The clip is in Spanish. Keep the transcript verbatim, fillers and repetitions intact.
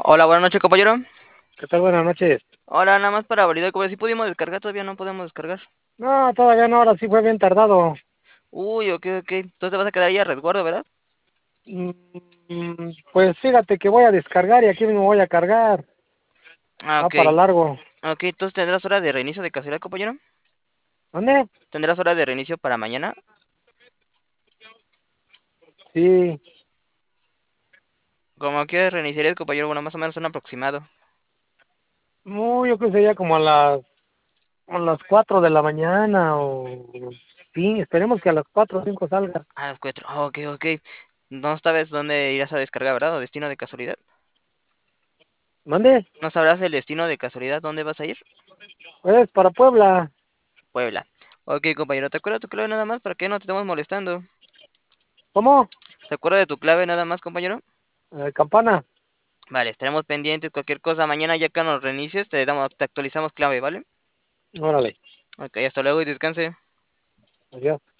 Hola, buenas noches, compañero. ¿Qué tal? Buenas noches. Hola, nada más para validar, como si pudimos descargar, todavía no podemos descargar. No, todavía no, ahora sí fue bien tardado. Uy, ok, ok. Entonces te vas a quedar ahí a resguardo, ¿verdad? Mm, pues fíjate que voy a descargar y aquí mismo voy a cargar. Ah, Va ok. para largo. Ok, entonces tendrás hora de reinicio de casualidad, compañero. ¿Dónde? ¿Tendrás hora de reinicio para mañana? Sí. Como que reiniciarías, compañero, bueno, más o menos un aproximado. Muy, yo creo que sería como a las, a las cuatro de la mañana o... Sí, esperemos que a las cuatro o cinco salga. A las cuatro. Ah, ok, ok. No sabes dónde irás a descargar, ¿verdad? ¿O destino de casualidad? ¿Dónde? ¿No sabrás el destino de casualidad dónde vas a ir? Pues para Puebla. Puebla. Ok, compañero, ¿te acuerdas tu clave nada más para que no te estemos molestando? ¿Cómo? ¿Te acuerdas de tu clave nada más, compañero? Eh, Campana. Vale, estaremos pendientes. Cualquier cosa mañana ya que nos reinicies, te damos, te actualizamos clave, ¿vale? Órale. Ok, hasta luego y descanse. Adiós.